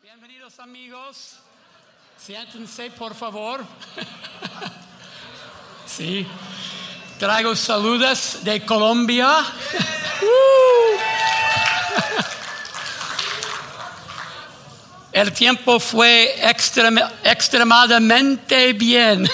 Bienvenidos amigos, siéntense por favor. Sí, traigo saludos de Colombia. El tiempo fue extremadamente bien.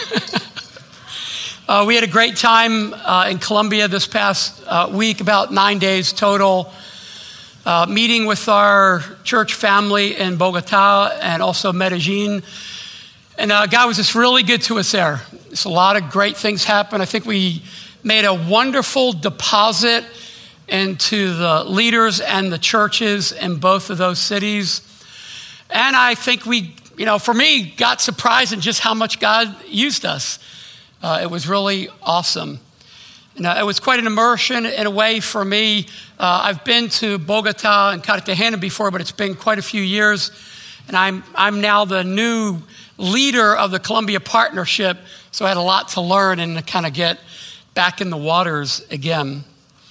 We had a great time in Colombia this past week, about 9 days total. Meeting with our church family in Bogota and also Medellin. And God was just really good to us there. There's a lot of great things happened. I think we made a wonderful deposit into the leaders and the churches in both of those cities. And I think we, for me, got surprised in just how much God used us. It was really awesome. It was quite an immersion in a way for me. I've been to Bogota and Cartagena before, but it's been quite a few years. And I'm now the new leader of the Colombia Partnership, so I had a lot to learn and to kind of get back in the waters again.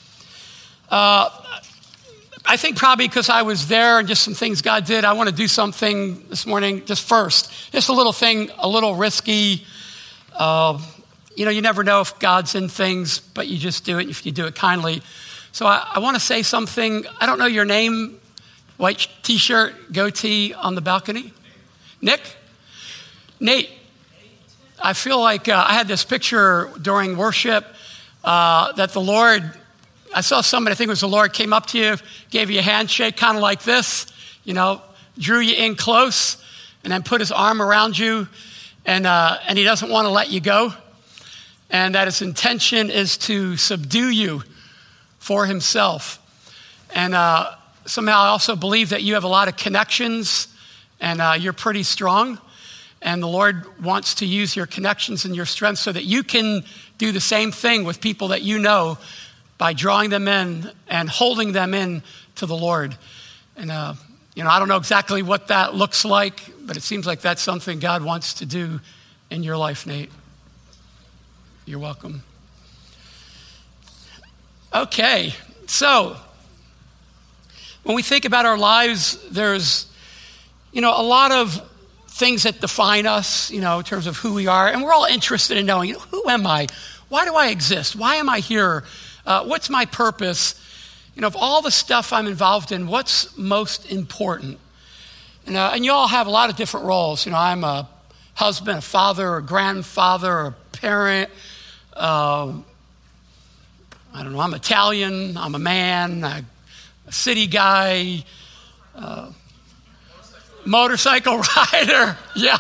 I think probably because I was there and just some things God did, I want to do something this morning just first. Just a little thing, a little risky. You never know if God's in things, but you just do it if you do it kindly. So I want to say something. I don't know your name. White t-shirt, goatee on the balcony. Nick? Nate. I feel like I had this picture during worship that the Lord, I saw somebody, I think it was the Lord, came up to you, gave you a handshake, kind of like this, drew you in close, and then put his arm around you, and he doesn't want to let you go. And that his intention is to subdue you for himself. And somehow I also believe that you have a lot of connections and you're pretty strong. And the Lord wants to use your connections and your strength so that you can do the same thing with people that you know by drawing them in and holding them in to the Lord. And, I don't know exactly what that looks like, but it seems like that's something God wants to do in your life, Nate. You're welcome. Okay, so when we think about our lives, there's, a lot of things that define us, in terms of who we are. And we're all interested in knowing, who am I? Why do I exist? Why am I here? What's my purpose? Of all the stuff I'm involved in, what's most important? And you all have a lot of different roles. I'm a husband, a father, a grandfather, a parent. I don't know, I'm Italian, I'm a man, a city guy, motorcycle rider, yeah.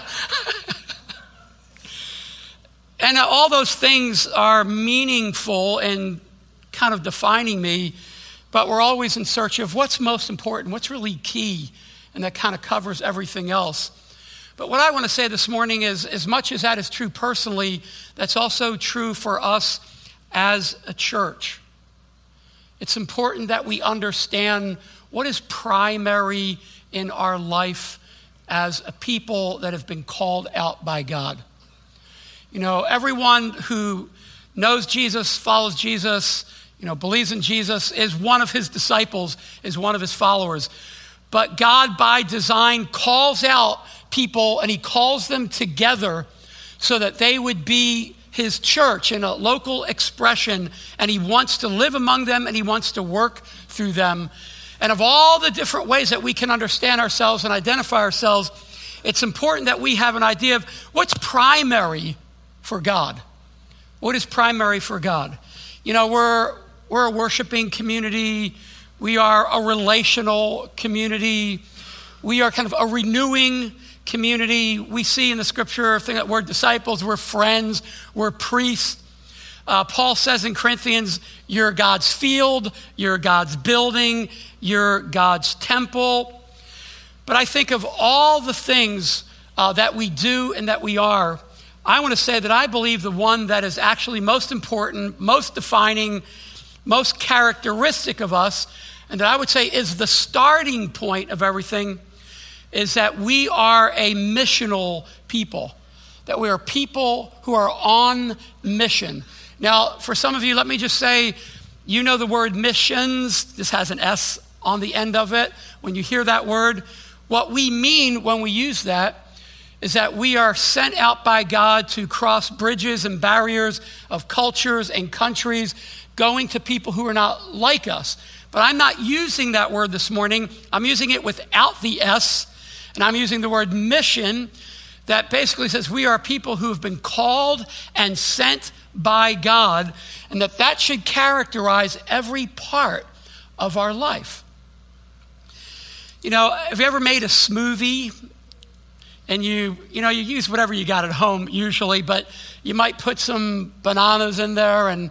And all those things are meaningful and kind of defining me, but we're always in search of what's most important, what's really key, and that kind of covers everything else. But what I want to say this morning is, as much as that is true personally, that's also true for us as a church. It's important that we understand what is primary in our life as a people that have been called out by God. Everyone who knows Jesus, follows Jesus, believes in Jesus, is one of his disciples, is one of his followers. But God, by design, calls out people and he calls them together so that they would be his church in a local expression, and he wants to live among them and he wants to work through them. And of all the different ways that we can understand ourselves and identify ourselves, it's important that we have an idea of what's primary for God. What is primary for God? We're a worshiping community. We are a relational community. We are kind of a renewing community. We see in the scripture that we're disciples, we're friends, we're priests. Paul says in Corinthians, you're God's field, you're God's building, you're God's temple. But I think of all the things that we do and that we are, I want to say that I believe the one that is actually most important, most defining, most characteristic of us, and that I would say is the starting point of everything, is that we are a missional people, that we are people who are on mission. Now, for some of you, let me just say, the word missions, this has an S on the end of it. When you hear that word, What we mean when we use that is that we are sent out by God to cross bridges and barriers of cultures and countries, going to people who are not like us. But I'm not using that word this morning. I'm using it without the S, and I'm using the word mission that basically says we are people who have been called and sent by God, and that should characterize every part of our life. You know, have you ever made a smoothie? And you use whatever you got at home usually, but you might put some bananas in there and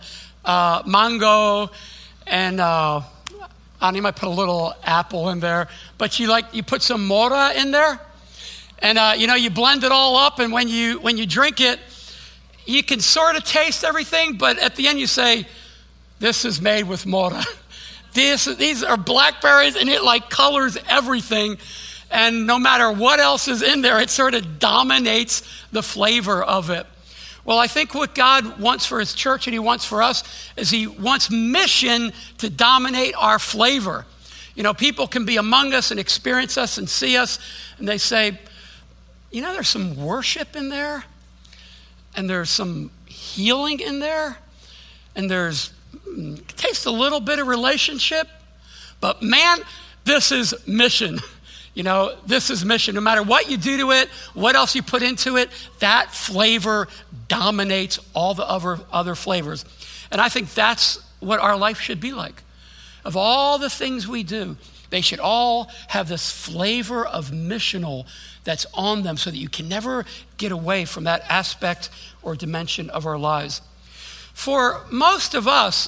mango, and you might put a little apple in there. But you put some mora in there, and you blend it all up. And when you drink it, you can sort of taste everything, but at the end you say, "This is made with mora." These are blackberries, and it like colors everything. And no matter what else is in there, it sort of dominates the flavor of it. Well, I think what God wants for his church and he wants for us is he wants mission to dominate our flavor. You know, people can be among us and experience us and see us, and they say, you know, there's some worship in there, and there's some healing in there, and there's taste a little bit of relationship, but man, this is mission. You know, this is mission. No matter what you do to it, what else you put into it, that flavor dominates all the other flavors. And I think that's what our life should be like. Of all the things we do, they should all have this flavor of missional that's on them so that you can never get away from that aspect or dimension of our lives. For most of us,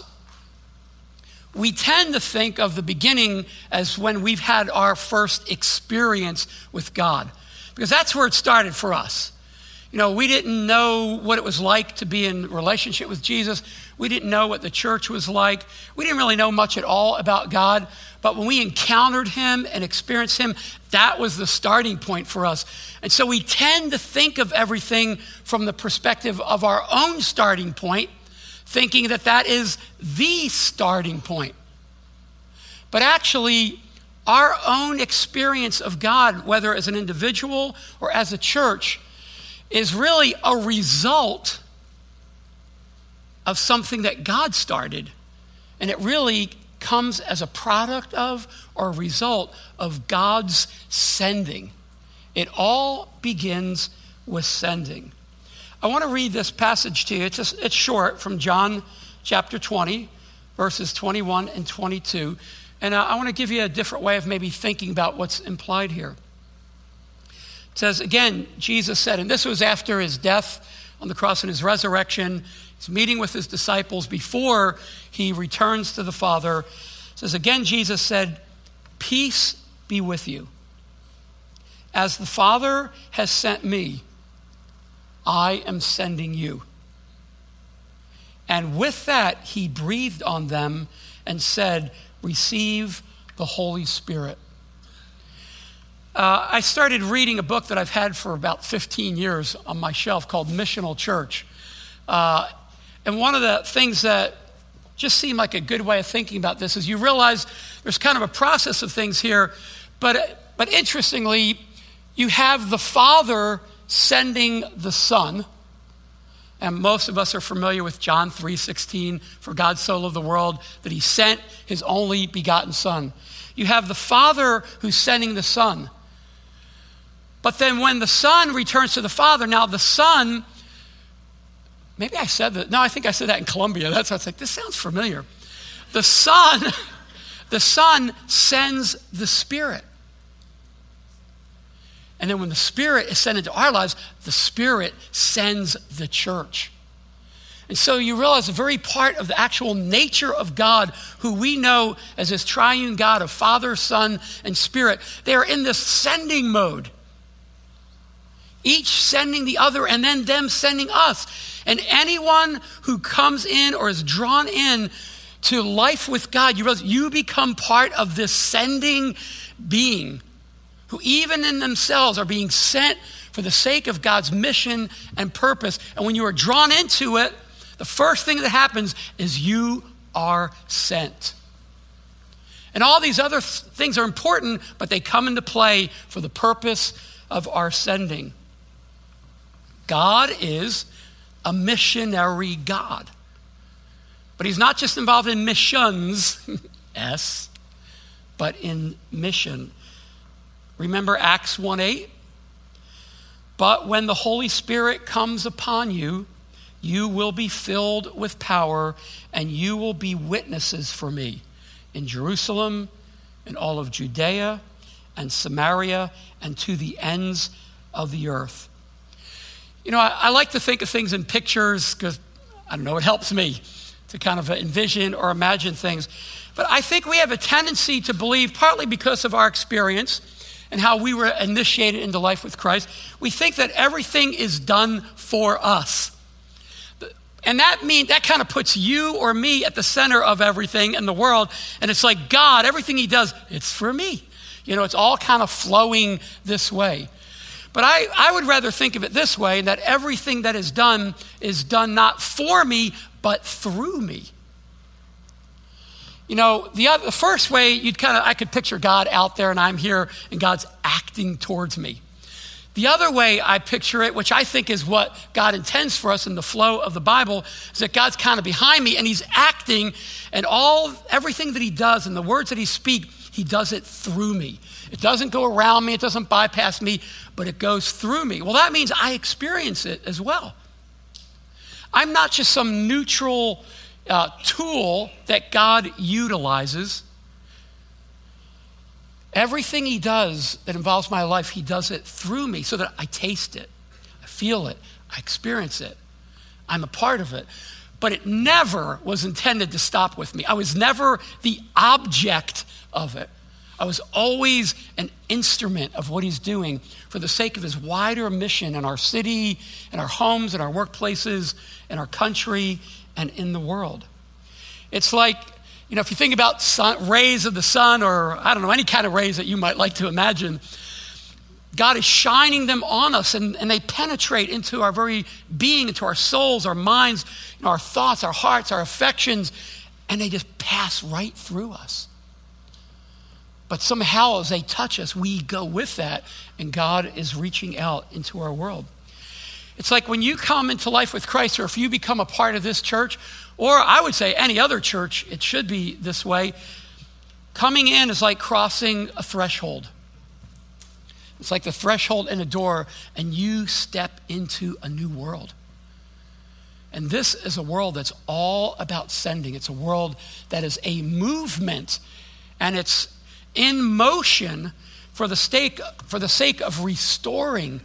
we tend to think of the beginning as when we've had our first experience with God, because that's where it started for us. You know, we didn't know what it was like to be in relationship with Jesus. We didn't know what the church was like. We didn't really know much at all about God. But when we encountered him and experienced him, that was the starting point for us. And so we tend to think of everything from the perspective of our own starting point, thinking that is the starting point. But actually, our own experience of God, whether as an individual or as a church, is really a result of something that God started. And it really comes as a product of or a result of God's sending. It all begins with sending. I want to read this passage to you. It's short, from John chapter 20, verses 21 and 22. And I want to give you a different way of maybe thinking about what's implied here. It says, again, Jesus said, and this was after his death on the cross and his resurrection. He's meeting with his disciples before he returns to the Father. It says, again, Jesus said, "Peace be with you. As the Father has sent me, I am sending you." And with that, he breathed on them and said, "Receive the Holy Spirit." I started reading a book that I've had for about 15 years on my shelf called Missional Church. And one of the things that just seemed like a good way of thinking about this is you realize there's kind of a process of things here, but interestingly, you have the Father sending the Son. And most of us are familiar with John 3:16, "For God so loved the world that he sent his only begotten Son." You have the Father who's sending the Son. But then when the Son returns to the Father, now the Son, maybe I said that. No, I think I said that in Colombia. That's why it's like, this sounds familiar. The Son sends the Spirit. And then when the Spirit is sent into our lives, the Spirit sends the church. And so you realize a very part of the actual nature of God, who we know as his triune God of Father, Son, and Spirit, they are in this sending mode. Each sending the other, and then them sending us. And anyone who comes in or is drawn in to life with God, you realize you become part of this sending being, who even in themselves are being sent for the sake of God's mission and purpose. And when you are drawn into it, the first thing that happens is you are sent. And all these other things are important, but they come into play for the purpose of our sending. God is a missionary God. But he's not just involved in missions, but in mission. Remember Acts 1:8? But when the Holy Spirit comes upon you, you will be filled with power, and you will be witnesses for me in Jerusalem, in all of Judea and Samaria, and to the ends of the earth. You know, I like to think of things in pictures because, I don't know, it helps me to kind of envision or imagine things. But I think we have a tendency to believe, partly because of our experience and how we were initiated into life with Christ, we think that everything is done for us. And that kind of puts you or me at the center of everything in the world. And it's like God, everything he does, it's for me. You know, it's all kind of flowing this way. But I would rather think of it this way, that everything that is done not for me, but through me. You know, the first way I could picture God out there and I'm here and God's acting towards me. The other way I picture it, which I think is what God intends for us in the flow of the Bible, is that God's kind of behind me and he's acting, and everything that he does and the words that he speaks, he does it through me. It doesn't go around me, it doesn't bypass me, but it goes through me. Well, that means I experience it as well. I'm not just some neutral tool that God utilizes. Everything he does that involves my life, he does it through me so that I taste it, I feel it, I experience it. I'm a part of it. But it never was intended to stop with me. I was never the object of it. I was always an instrument of what he's doing for the sake of his wider mission in our city, in our homes, in our workplaces, in our country, and in the world. It's like, you know, if you think about rays of the sun, or I don't know, any kind of rays that you might like to imagine, God is shining them on us, and they penetrate into our very being, into our souls, our minds, you know, our thoughts, our hearts, our affections, and they just pass right through us. But somehow as they touch us, we go with that, and God is reaching out into our world. It's like when you come into life with Christ, or if you become a part of this church, or I would say any other church, it should be this way. Coming in is like crossing a threshold. It's like the threshold in a door, and you step into a new world. And this is a world that's all about sending. It's a world that is a movement, and it's in motion for the sake of restoring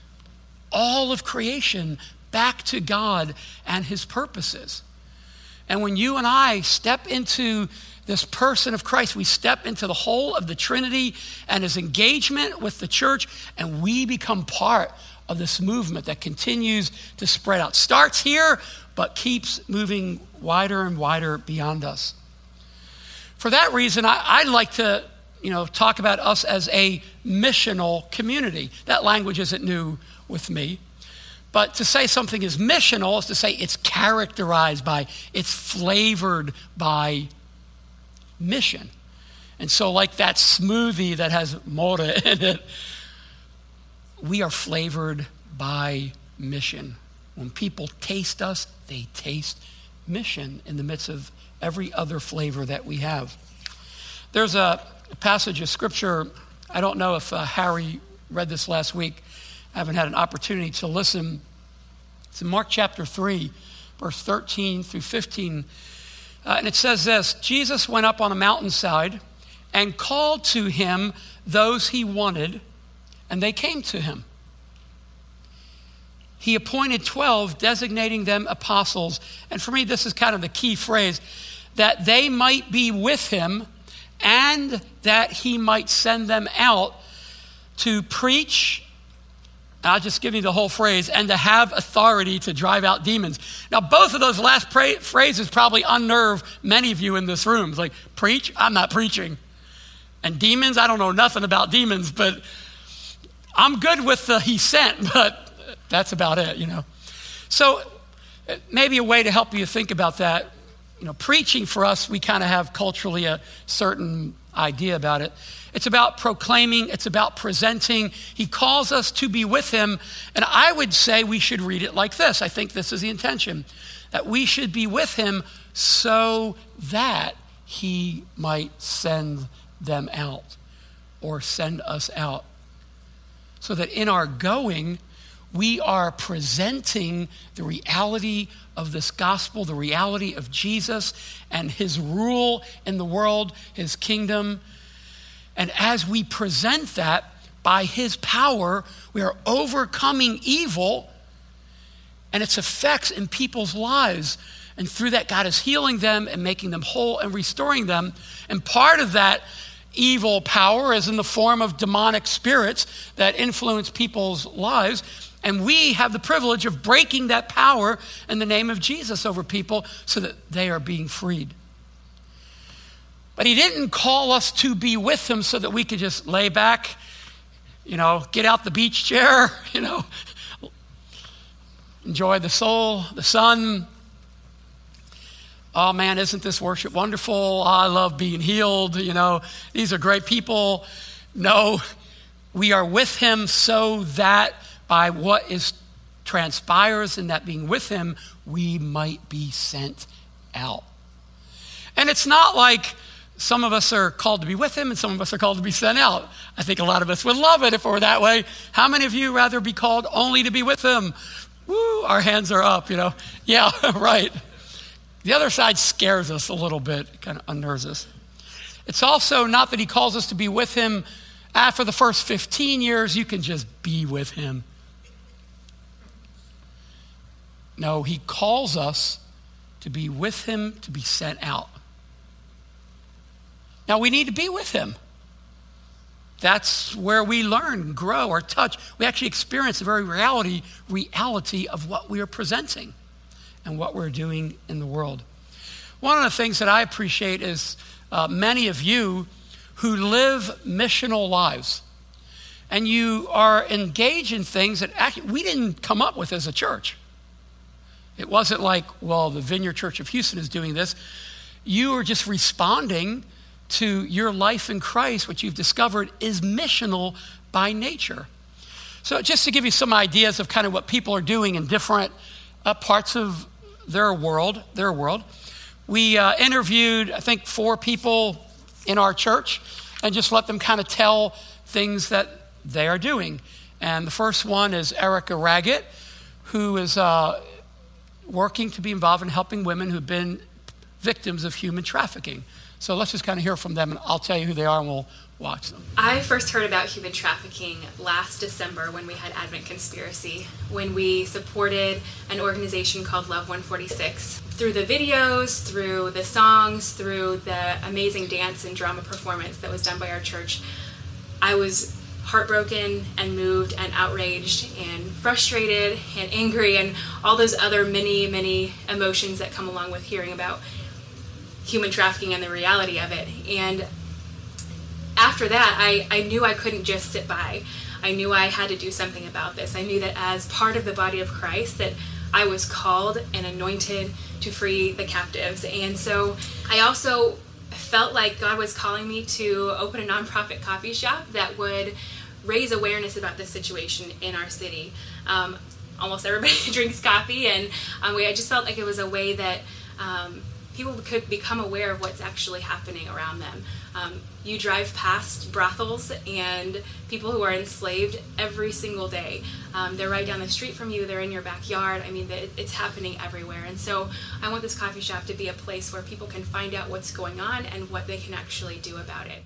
all of creation back to God and his purposes. And when you and I step into this person of Christ, we step into the whole of the Trinity and his engagement with the church, and we become part of this movement that continues to spread out. Starts here, but keeps moving wider and wider beyond us. For that reason, I'd like to talk about us as a missional community. That language isn't new with me. But to say something is missional is to say it's characterized by, it's flavored by mission. And so like that smoothie that has more in it, we are flavored by mission. When people taste us, they taste mission in the midst of every other flavor that we have. There's a passage of scripture, I don't know if Harry read this last week. I haven't had an opportunity to listen. It's in Mark chapter 3, verse 13 through 15. And it says this: Jesus went up on a mountainside and called to him those he wanted, and they came to him. He appointed 12, designating them apostles. And for me, this is kind of the key phrase, that they might be with him and that he might send them out to preach. I'll just give you the whole phrase, and to have authority to drive out demons. Now, both of those last phrases probably unnerve many of you in this room. It's like, preach? I'm not preaching. And demons? I don't know nothing about demons, but I'm good with the he sent, but that's about it, So maybe a way to help you think about that, preaching for us, we kind of have culturally a certain idea about it. It's about proclaiming. It's about presenting. He calls us to be with him. And I would say we should read it like this. I think this is the intention, that we should be with him so that he might send them out or send us out. So that in our going, we are presenting the reality of this gospel, the reality of Jesus and his rule in the world, his kingdom. And as we present that, by his power, we are overcoming evil and its effects in people's lives. And through that, God is healing them and making them whole and restoring them. And part of that evil power is in the form of demonic spirits that influence people's lives. And we have the privilege of breaking that power in the name of Jesus over people so that they are being freed. But he didn't call us to be with him so that we could just lay back, get out the beach chair, enjoy the sun. Oh man, isn't this worship wonderful? I love being healed. These are great people. No, we are with him so that by what transpires in that being with him, we might be sent out. And it's not like some of us are called to be with him and some of us are called to be sent out. I think a lot of us would love it if it were that way. How many of you rather be called only to be with him? Woo, our hands are up, Yeah, right. The other side scares us a little bit, kind of unnerves us. It's also not that he calls us to be with him after the first 15 years, you can just be with him. No, he calls us to be with him, to be sent out. Now, we need to be with him. That's where we learn, grow, or touch. We actually experience the very reality of what we are presenting and what we're doing in the world. One of the things that I appreciate is many of you who live missional lives. And you are engaged in things that actually we didn't come up with as a church. It wasn't like, the Vineyard Church of Houston is doing this. You are just responding to your life in Christ, which you've discovered is missional by nature. So just to give you some ideas of kind of what people are doing in different parts of their world, we interviewed, I think, 4 people in our church and just let them kind of tell things that they are doing. And the first one is Erica Raggett, who is working to be involved in helping women who've been victims of human trafficking. So let's just kind of hear from them, and I'll tell you who they are, and we'll watch them. I first heard about human trafficking last December when we had Advent Conspiracy, when we supported an organization called Love 146. Through the videos, through the songs, through the amazing dance and drama performance that was done by our church, I was heartbroken and moved and outraged and frustrated and angry and all those other many, many emotions that come along with hearing about human trafficking and the reality of it. And after that, I knew I couldn't just sit by. I knew I had to do something about this. I knew that as part of the body of Christ that I was called and anointed to free the captives. And so I also felt like God was calling me to open a nonprofit coffee shop that would raise awareness about this situation in our city. Almost everybody drinks coffee, and I just felt like it was a way that people could become aware of what's actually happening around them. You drive past brothels and people who are enslaved every single day. They're right down the street from you. They're in your backyard. It's happening everywhere. And so I want this coffee shop to be a place where people can find out what's going on and what they can actually do about it.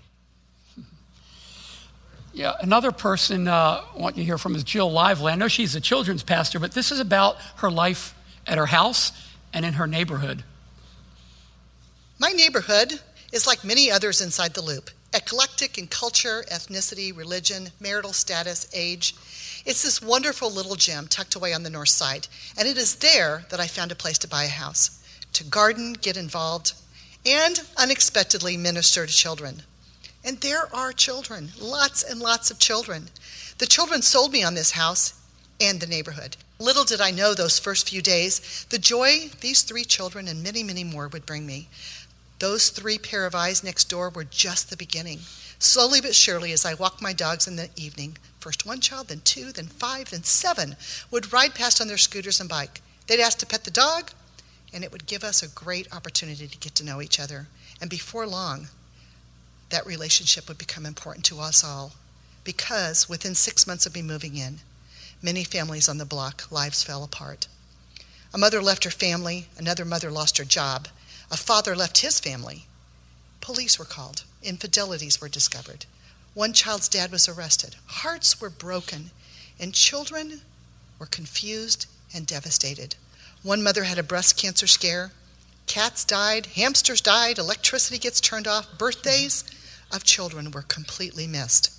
Yeah, another person I want you to hear from is Jill Lively. I know she's a children's pastor, but this is about her life at her house and in her neighborhood. My neighborhood is like many others inside the loop, eclectic in culture, ethnicity, religion, marital status, age. It's this wonderful little gem tucked away on the north side, and it is there that I found a place to buy a house, to garden, get involved, and unexpectedly minister to children. And there are children, lots and lots of children. The children sold me on this house, and the neighborhood. Little did I know those first few days, the joy these 3 children and many, many more would bring me. Those 3 pair of eyes next door were just the beginning. Slowly but surely, as I walked my dogs in the evening, first 1 child, then 2, then 5, then 7 would ride past on their scooters and bike. They'd ask to pet the dog, and it would give us a great opportunity to get to know each other. And before long, that relationship would become important to us all, because within 6 months of me moving in, many families on the block, lives fell apart. A mother left her family, another mother lost her job, a father left his family. Police were called, infidelities were discovered. 1 child's dad was arrested, hearts were broken, and children were confused and devastated. 1 mother had a breast cancer scare, cats died, hamsters died, electricity gets turned off, birthdays of children were completely missed.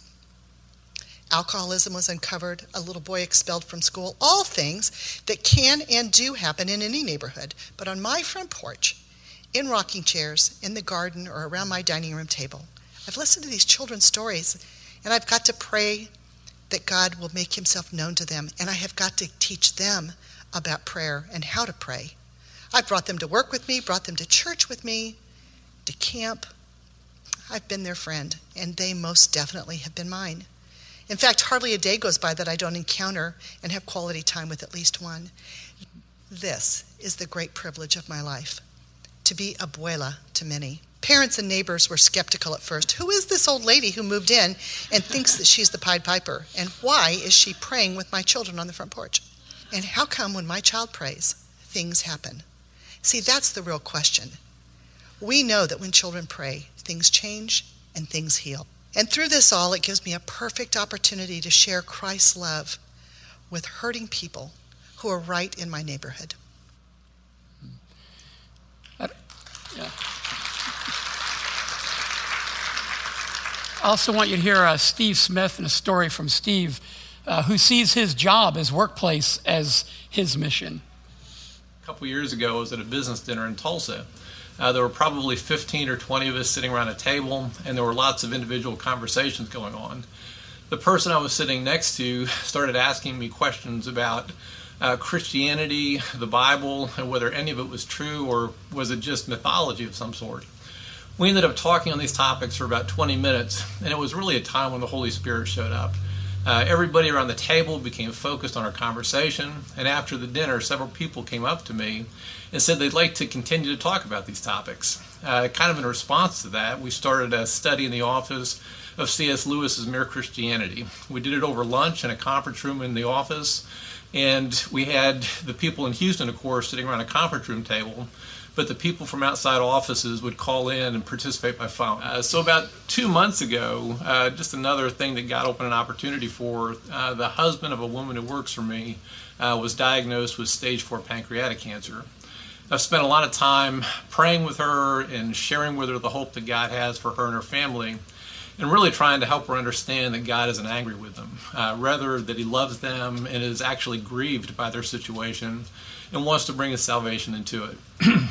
Alcoholism was uncovered, a little boy expelled from school, all things that can and do happen in any neighborhood. But on my front porch, in rocking chairs, in the garden, or around my dining room table, I've listened to these children's stories, and I've got to pray that God will make himself known to them, and I have got to teach them about prayer and how to pray. I've brought them to work with me, brought them to church with me, to camp. I've been their friend, and they most definitely have been mine. In fact, hardly a day goes by that I don't encounter and have quality time with at least one. This is the great privilege of my life, to be abuela to many. Parents and neighbors were skeptical at first. Who is this old lady who moved in and thinks that she's the Pied Piper? And why is she praying with my children on the front porch? And how come when my child prays, things happen? See, that's the real question. We know that when children pray, things change and things heal. And through this all, it gives me a perfect opportunity to share Christ's love with hurting people who are right in my neighborhood. Yeah. I also want you to hear Steve Smith and a story from Steve, who sees his job, his workplace, as his mission. A couple years ago, I was at a business dinner in Tulsa. There were probably 15 or 20 of us sitting around a table, and there were lots of individual conversations going on. The person I was sitting next to started asking me questions about Christianity, the Bible, and whether any of it was true or was it just mythology of some sort. We ended up talking on these topics for about 20 minutes, and it was really a time when the Holy Spirit showed up. Everybody around the table became focused on our conversation, and after the dinner, several people came up to me and said they'd like to continue to talk about these topics. Kind of in response to that, we started a study in the office of C.S. Lewis's Mere Christianity. We did it over lunch in a conference room in the office, and we had the people in Houston, of course, sitting around a conference room table, but the people from outside offices would call in and participate by phone. So about 2 months ago, just another thing that God opened an opportunity for, the husband of a woman who works for me was diagnosed with stage 4 pancreatic cancer. I've spent a lot of time praying with her and sharing with her the hope that God has for her and her family, and really trying to help her understand that God isn't angry with them, rather that he loves them and is actually grieved by their situation and wants to bring his salvation into it.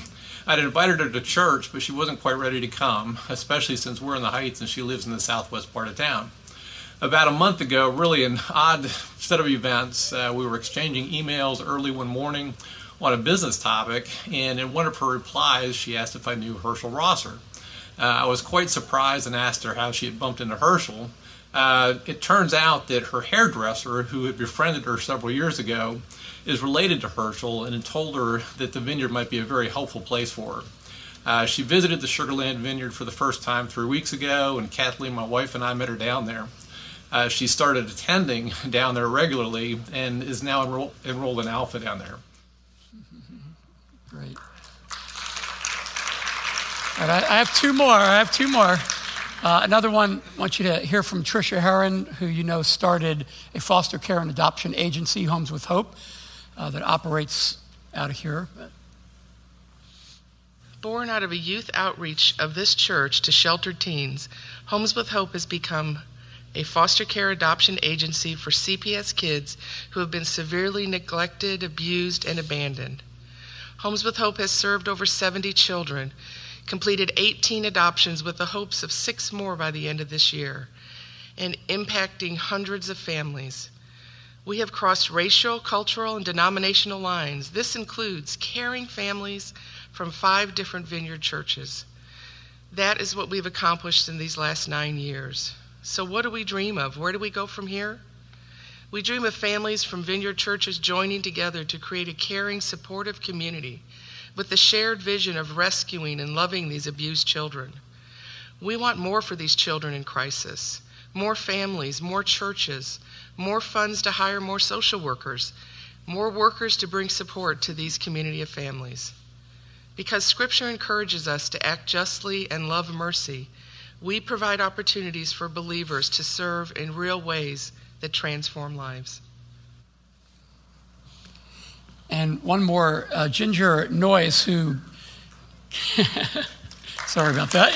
I'd invited her to church, but she wasn't quite ready to come, especially since we're in the Heights and she lives in the southwest part of town. About a month ago, really an odd set of events, we were exchanging emails early one morning on a business topic, and in one of her replies, she asked if I knew Herschel Rosser. I was quite surprised and asked her how she had bumped into Herschel. It turns out that her hairdresser, who had befriended her several years ago, is related to Herschel and had told her that the vineyard might be a very helpful place for her. She visited the Sugarland Vineyard for the first time 3 weeks ago, and Kathleen, my wife, and I met her down there. She started attending down there regularly and is now enrolled in Alpha down there. Great. All right, I have two more. Another one, I want you to hear from Tricia Herron, who you know started a foster care and adoption agency, Homes with Hope, that operates out of here. Born out of a youth outreach of this church to sheltered teens, Homes with Hope has become a foster care adoption agency for CPS kids who have been severely neglected, abused, and abandoned. Homes with Hope has served over 70 children, completed 18 adoptions with the hopes of 6 more by the end of this year, and impacting hundreds of families. We have crossed racial, cultural, and denominational lines. This includes caring families from 5 different Vineyard churches. That is what we've accomplished in these last 9 years. So what do we dream of? Where do we go from here? We dream of families from Vineyard churches joining together to create a caring, supportive community with the shared vision of rescuing and loving these abused children. We want more for these children in crisis, more families, more churches, more funds to hire more social workers, more workers to bring support to these community of families. Because Scripture encourages us to act justly and love mercy, we provide opportunities for believers to serve in real ways that transform lives. And one more, Ginger Noyes, who, sorry about that,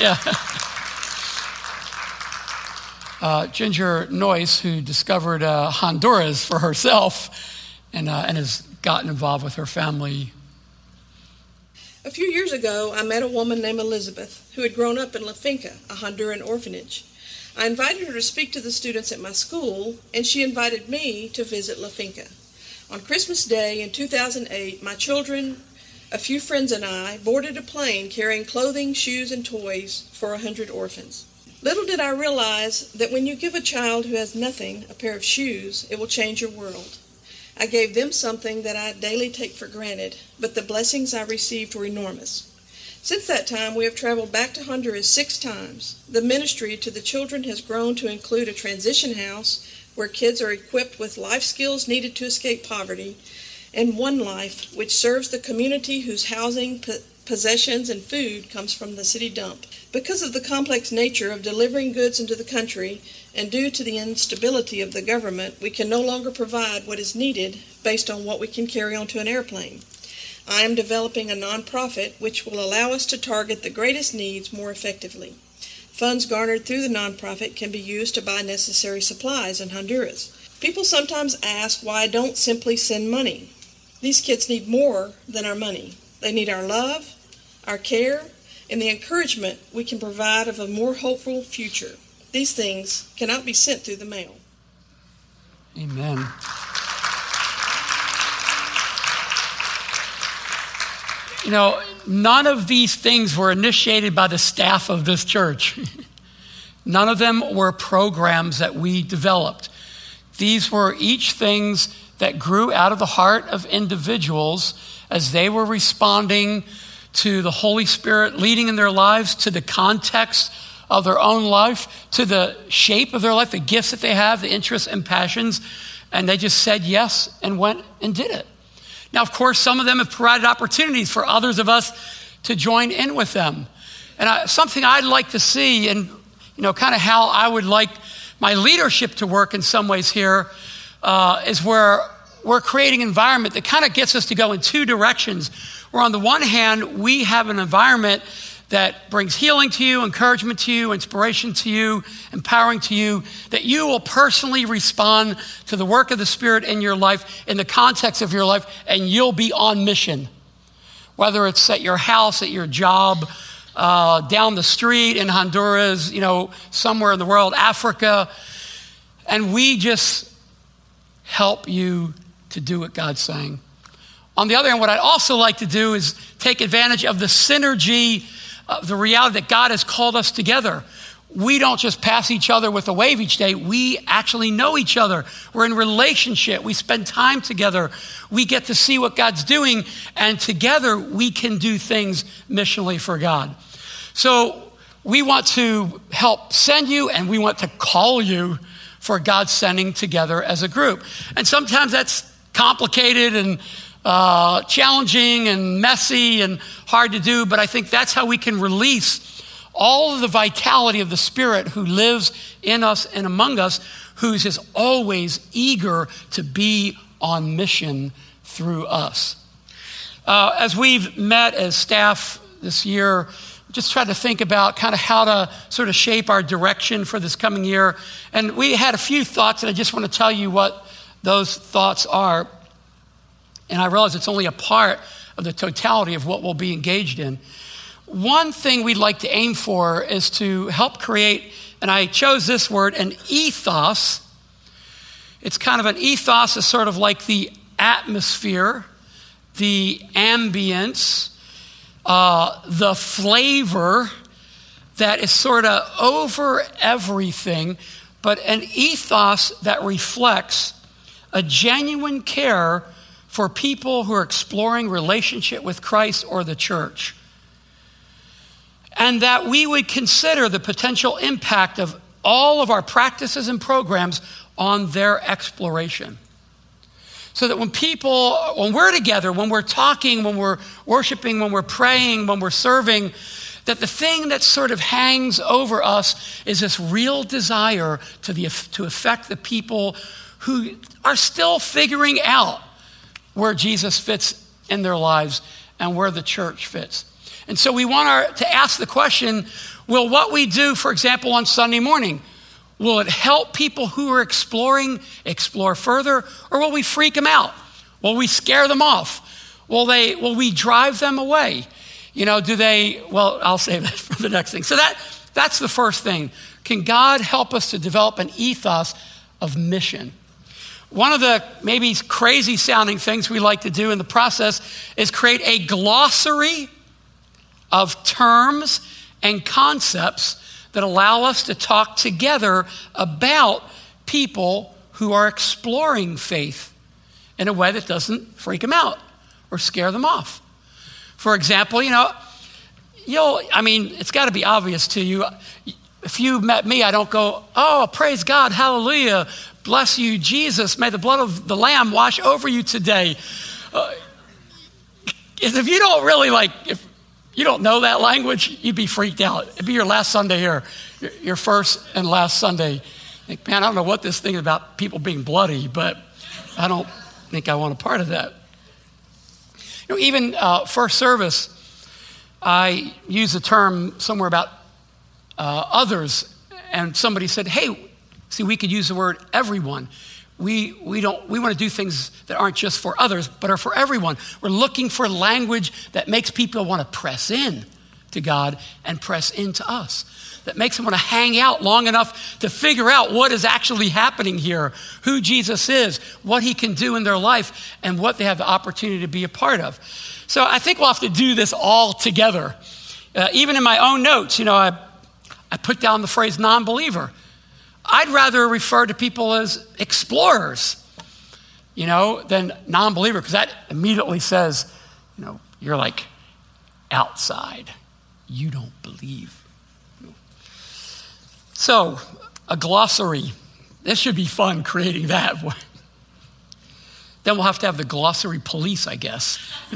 yeah. Ginger Noyes, who discovered Honduras for herself and has gotten involved with her family. A few years ago, I met a woman named Elizabeth who had grown up in La Finca, a Honduran orphanage. I invited her to speak to the students at my school, and she invited me to visit La Finca. On Christmas Day in 2008, my children, a few friends, and I boarded a plane carrying clothing, shoes, and toys for 100 orphans. Little did I realize that when you give a child who has nothing a pair of shoes, it will change your world. I gave them something that I daily take for granted, but the blessings I received were enormous. Since that time, we have traveled back to Honduras 6 times. The ministry to the children has grown to include a transition house where kids are equipped with life skills needed to escape poverty, and One Life, which serves the community whose housing, possessions, and food comes from the city dump. Because of the complex nature of delivering goods into the country, and due to the instability of the government, we can no longer provide what is needed based on what we can carry onto an airplane. I am developing a nonprofit which will allow us to target the greatest needs more effectively. Funds garnered through the nonprofit can be used to buy necessary supplies in Honduras. People sometimes ask why I don't simply send money. These kids need more than our money. They need our love, our care, and the encouragement we can provide of a more hopeful future. These things cannot be sent through the mail. Amen. You know, none of these things were initiated by the staff of this church. None of them were programs that we developed. These were each things that grew out of the heart of individuals as they were responding to the Holy Spirit leading in their lives, to the context of their own life, to the shape of their life, the gifts that they have, the interests and passions, and they just said yes and went and did it. Now, of course, some of them have provided opportunities for others of us to join in with them. And something I'd like to see, and kind of how I would like my leadership to work in some ways here, is where we're creating an environment that kind of gets us to go in 2 directions. Where on the one hand, we have an environment that brings healing to you, encouragement to you, inspiration to you, empowering to you, that you will personally respond to the work of the Spirit in your life, in the context of your life, and you'll be on mission. Whether it's at your house, at your job, down the street in Honduras, somewhere in the world, Africa, and we just help you to do what God's saying. On the other hand, what I'd also like to do is take advantage of the synergy of the reality that God has called us together. We don't just pass each other with a wave each day. We actually know each other. We're in relationship. We spend time together. We get to see what God's doing, and together we can do things missionally for God. So we want to help send you, and we want to call you for God's sending together as a group. And sometimes that's complicated and challenging and messy and hard to do, but I think that's how we can release all of the vitality of the Spirit who lives in us and among us, who's is always eager to be on mission through us. As we've met as staff this year, just try to think about kind of how to sort of shape our direction for this coming year. And we had a few thoughts, and I just want to tell you what those thoughts are. And I realize it's only a part of the totality of what we'll be engaged in. One thing we'd like to aim for is to help create, and I chose this word, an ethos It's kind of an ethos is sort of like the atmosphere, the ambience, the flavor that is sort of over everything, but an ethos that reflects a genuine care for people who are exploring relationship with Christ or the church. And that we would consider the potential impact of all of our practices and programs on their exploration. So that when we're together, when we're talking, when we're worshiping, when we're praying, when we're serving, that the thing that sort of hangs over us is this real desire to affect the people who are still figuring out where Jesus fits in their lives and where the church fits. And so we want to ask the question, will what we do, for example, on Sunday morning, will it help people who are exploring explore further, or will we freak them out? Will we scare them off? Will we drive them away? I'll save that for the next thing. So that's the first thing. Can God help us to develop an ethos of mission? One of the maybe crazy sounding things we like to do in the process is create a glossary of terms and concepts that allow us to talk together about people who are exploring faith in a way that doesn't freak them out or scare them off. For example, it's got to be obvious to you. If you met me, I don't go, oh, praise God, hallelujah, bless you, Jesus, may the blood of the Lamb wash over you today. If you don't really if you don't know that language, you'd be freaked out. It'd be your last Sunday here, your first and last Sunday. Think, man, I don't know what this thing is about people being bloody, but I don't think I want a part of that. Even first service, I used the term somewhere about others, and somebody said, hey, see, we could use the word everyone. We want to do things that aren't just for others, but are for everyone. We're looking for language that makes people want to press in to God and press into us. That makes them want to hang out long enough to figure out what is actually happening here, who Jesus is, what he can do in their life, and what they have the opportunity to be a part of. So I think we'll have to do this all together. Even in my own notes, I put down the phrase non-believer. I'd rather refer to people as explorers, than non-believer, because that immediately says, you're like outside. You don't believe. So, a glossary. This should be fun creating that. Then we'll have to have the glossary police, I guess.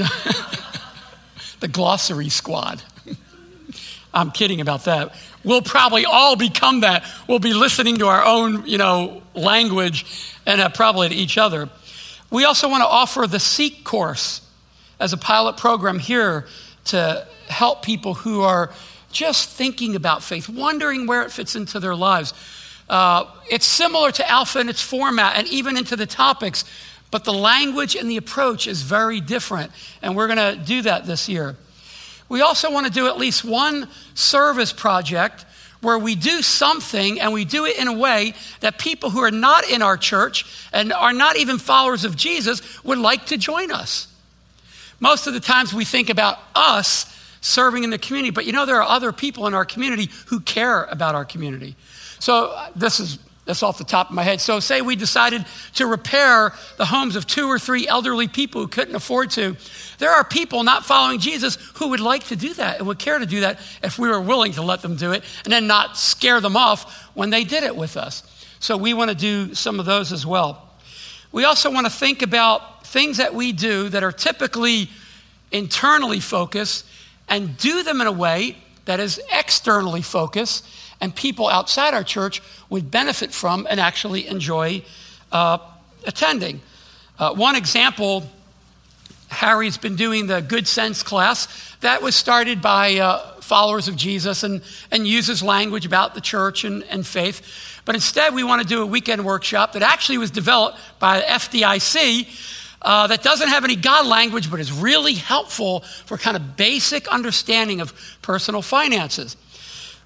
The glossary squad. I'm kidding about that. We'll probably all become that. We'll be listening to our own, language and probably to each other. We also want to offer the Seek course as a pilot program here to help people who are just thinking about faith, wondering where it fits into their lives. It's similar to Alpha in its format and even into the topics, but the language and the approach is very different, and we're going to do that this year. We also want to do at least one service project where we do something and we do it in a way that people who are not in our church and are not even followers of Jesus would like to join us. Most of the times we think about us serving in the community, but there are other people in our community who care about our community. So that's off the top of my head. So say we decided to repair the homes of 2 or 3 elderly people who couldn't afford to. There are people not following Jesus who would like to do that and would care to do that if we were willing to let them do it and then not scare them off when they did it with us. So we want to do some of those as well. We also want to think about things that we do that are typically internally focused and do them in a way that is externally focused and people outside our church would benefit from and actually enjoy attending. One example, Harry's been doing the Good Sense class. That was started by followers of Jesus and uses language about the church and faith. But instead, we want to do a weekend workshop that actually was developed by FDIC that doesn't have any God language, but is really helpful for kind of basic understanding of personal finances.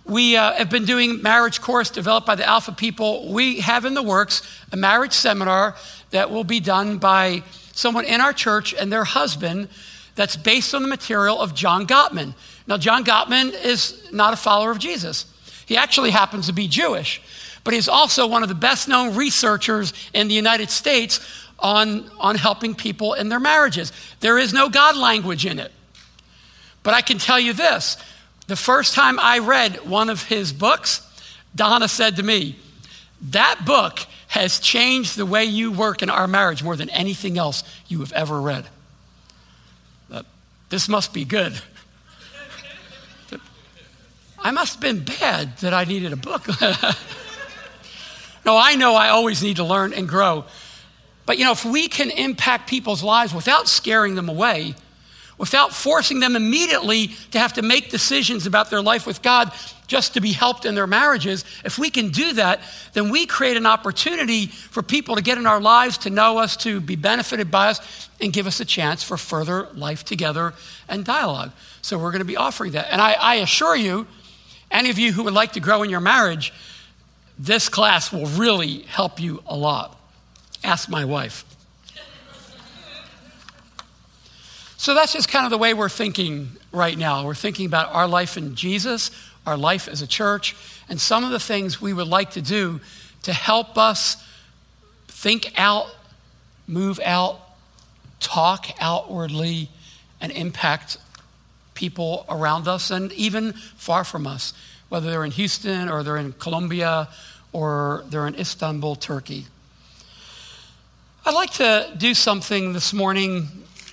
we have been doing marriage course developed by the Alpha people. We have in the works a marriage seminar that will be done by someone in our church and their husband that's based on the material of John Gottman. Now, John Gottman is not a follower of Jesus. He actually happens to be Jewish, but he's also one of the best-known researchers in the United States on helping people in their marriages. There is no God language in it. But I can tell you this. The first time I read one of his books, Donna said to me, that book has changed the way you work in our marriage more than anything else you have ever read. This must be good. I must have been bad that I needed a book. No, I know I always need to learn and grow. But if we can impact people's lives without scaring them away, without forcing them immediately to have to make decisions about their life with God just to be helped in their marriages, if we can do that, then we create an opportunity for people to get in our lives, to know us, to be benefited by us, and give us a chance for further life together and dialogue. So we're going to be offering that. And I assure you, any of you who would like to grow in your marriage, this class will really help you a lot. Ask my wife. So that's just kind of the way we're thinking right now. We're thinking about our life in Jesus, our life as a church, and some of the things we would like to do to help us think out, move out, talk outwardly, and impact people around us and even far from us, whether they're in Houston or they're in Colombia or they're in Istanbul, Turkey. I'd like to do something this morning,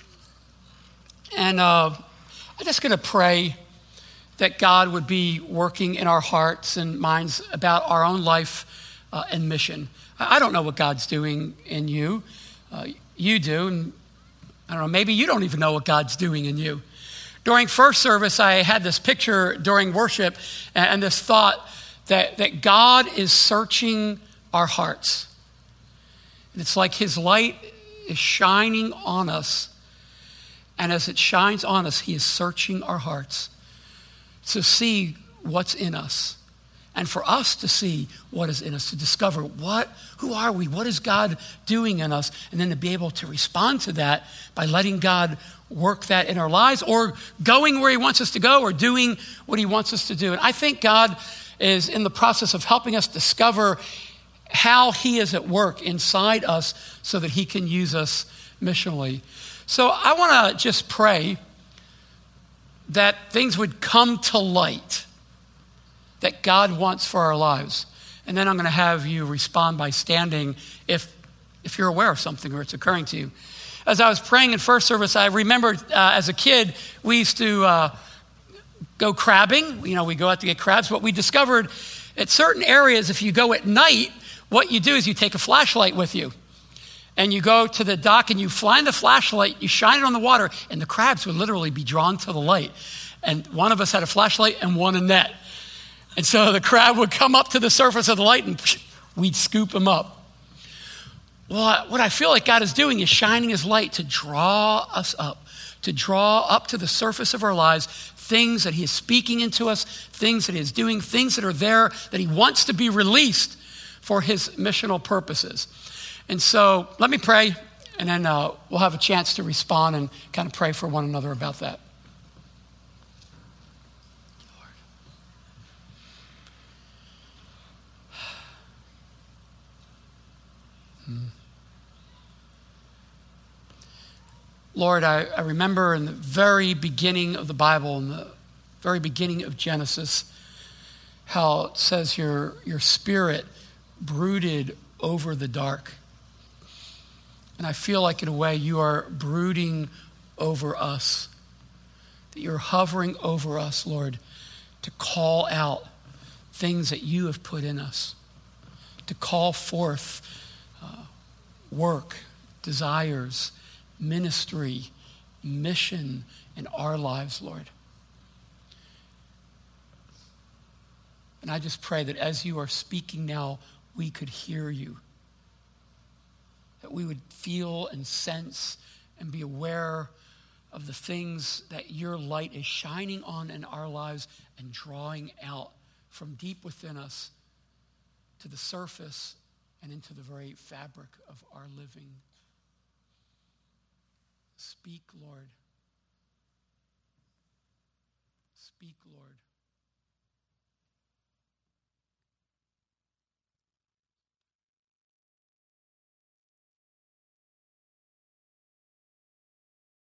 and I'm just going to pray that God would be working in our hearts and minds about our own life and mission. I don't know what God's doing in you. You do, and I don't know, maybe you don't even know what God's doing in you. During first service, I had this picture during worship and this thought that God is searching our hearts. And it's like his light is shining on us. And as it shines on us, he is searching our hearts to see what's in us. And for us to see what is in us, to discover who are we? What is God doing in us? And then to be able to respond to that by letting God work that in our lives, or going where he wants us to go, or doing what he wants us to do. And I think God is in the process of helping us discover how he is at work inside us so that he can use us missionally. So I want to just pray that things would come to light that God wants for our lives. And then I'm going to have you respond by standing if you're aware of something or it's occurring to you. As I was praying in first service, I remembered as a kid, we used to go crabbing. We go out to get crabs. But we discovered at certain areas, if you go at night, what you do is you take a flashlight with you. And you go to the dock and you find the flashlight, you shine it on the water, and the crabs would literally be drawn to the light. And one of us had a flashlight and one a net. And so the crab would come up to the surface of the light and we'd scoop him up. Well, what I feel like God is doing is shining his light to draw us up, to draw up to the surface of our lives things that he is speaking into us, things that he is doing, things that are there that he wants to be released for his missional purposes. And so let me pray, and then we'll have a chance to respond and kind of pray for one another about that. Lord, I remember in the very beginning of the Bible, in the very beginning of Genesis, how it says your spirit brooded over the dark. And I feel like in a way you are brooding over us, that you're hovering over us, Lord, to call out things that you have put in us, to call forth work, desires, ministry, mission in our lives, Lord. And I just pray that as you are speaking now, we could hear you, that we would feel and sense and be aware of the things that your light is shining on in our lives and drawing out from deep within us to the surface and into the very fabric of our living. Speak, Lord. Speak, Lord.